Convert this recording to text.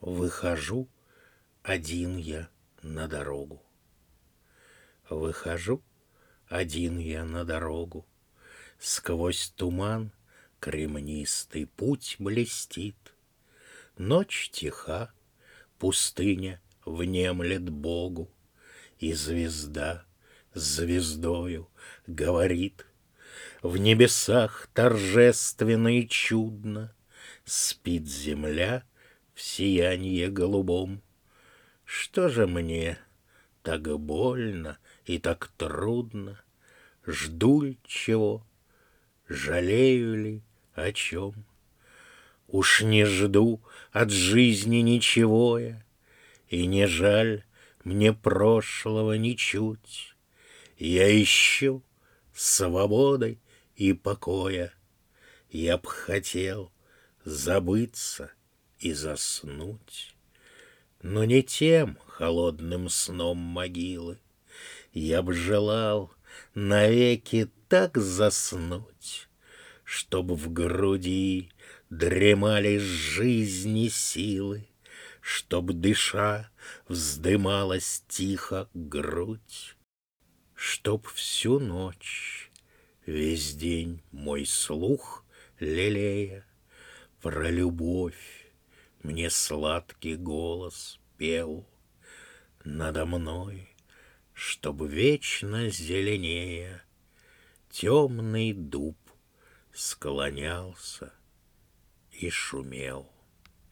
Выхожу один я на дорогу. Выхожу один я на дорогу. Сквозь туман кремнистый путь блестит. Ночь тиха, пустыня внемлет Богу, и звезда с звездою говорит. В небесах торжественно и чудно спит земля в сиянье голубом. Что же мне так больно и так трудно? Жду ли чего? Жалею ли о чем? Уж не жду от жизни ничего я, и не жаль мне прошлого ничуть. Я ищу свободы и покоя. Я б хотел забыться и заснуть, но не тем холодным сном могилы. Я б желал навеки так заснуть, чтоб в груди дремали жизни силы, чтоб, дыша, вздымалась тихо грудь, чтоб всю ночь, весь день мой слух лелея, про любовь мне сладкий голос пел надо мной, чтоб вечно зеленея темный дуб склонялся и шумел.